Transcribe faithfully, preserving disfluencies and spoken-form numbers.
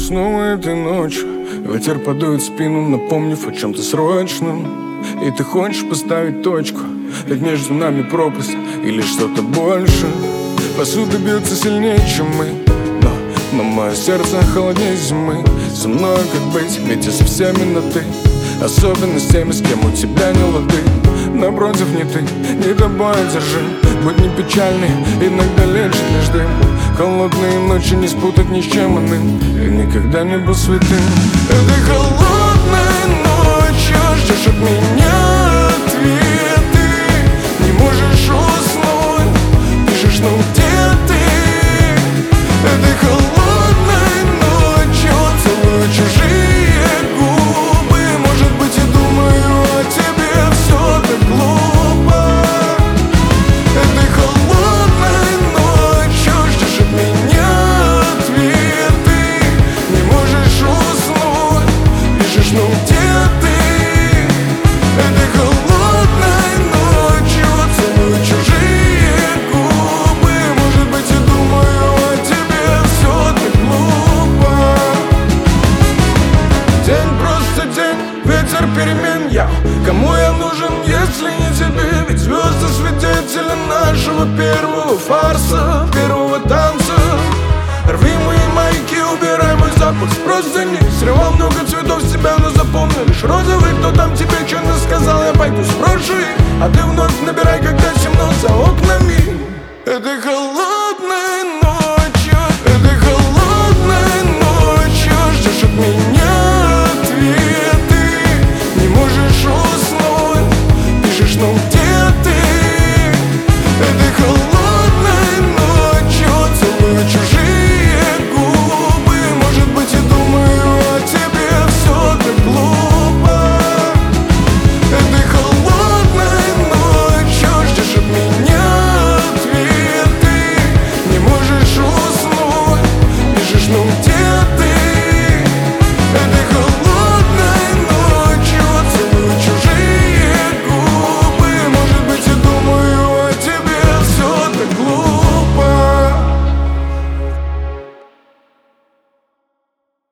усну этой ночью. Ветер подует в спину, напомнив о чем-то срочном. И ты хочешь поставить точку, ведь между нами пропасть или что-то больше. Посуда бьется сильнее, чем мы, но, но мое сердце холоднее зимы. Со мной как быть, ведь я со всеми на ты, особенно с теми, с кем у тебя не лады. Напротив, не ты, не тобой держи. Будь не печальный, иногда лечит лишь дым. Холодные ночи не спутать ни с чем иным. И никогда не был святым. Этой холодной ночью ждешь от меня ответы. Не можешь уснуть, пишешь, ну где ты? Этой холодной ночью целую чужие губы. Может быть, я думаю о тебе, все так глупо. Этой холодной ночью ждешь от меня ответы. Не можешь уснуть, пишешь, ну где ты? Этой холодной ночью целую чужие губы. Может быть, я думаю о тебе, все так глупо. День просто день, ветер перемен. Я кому я нужен, если не тебе? Ведь звезды свидетели нашего первого фарса, первого танца. Рви мои майки, убирай мой запах с простыни. Срывал много цветов с тебя, но запомнил лишь розовый. Кто там тебе что-то сказал, я пойду спрошу их. А ты вновь набирай, когда